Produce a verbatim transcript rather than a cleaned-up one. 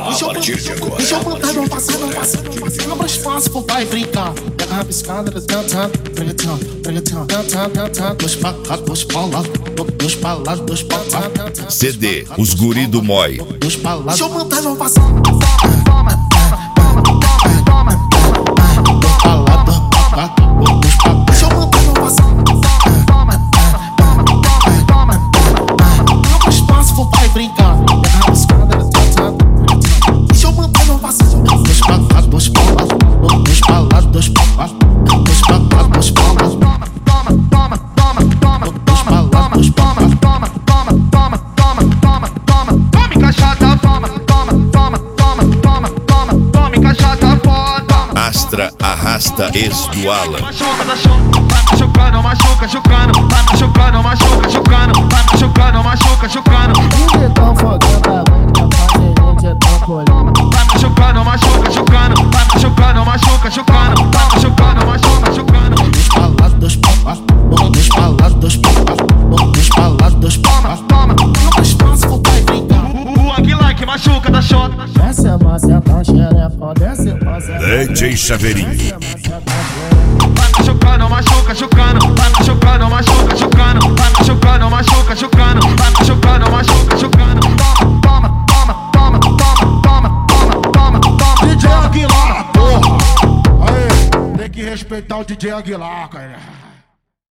A partir de agora. Deixa eu mandar não passar, não passar, não passar. Não mais fácil, pô, vai brincar. Pega a piscada, cantando, pregatão, pregatão, cantando, cantando. Dois palas, dois palas, dois palas, dois palas. C D, os guri do Moi. Dois palas. Deixa eu mandar não passar. Astra arrasta ex do Alan. Machuca, machucando, machuca, chocando. Vai machucando, machuca, chocando. Vai machucando, machuca, chocando. Vai machucando, machuca, chocando. Vai machucando, machuca, chocando. Vai machucando, machuca, chocando. Dois palas, dois palas, dois palas, dois palas, dois palas, dois palas. Toma, não mais fácil, vai brincar. O Aguilar que machuca da chota. Desce a maceta, xerepa, desce a maceta. D J Chaveirinho. Vai machucando, machuca, chocando. Vai machucando, machuca, chocando. Vai machucando, machuca, chocando. Vai machucando, machuca, chocando. Toma, toma, toma, toma, toma, toma, toma, toma. D J Aguilar, porra! Aí, tem que respeitar o D J Aguilar, cara.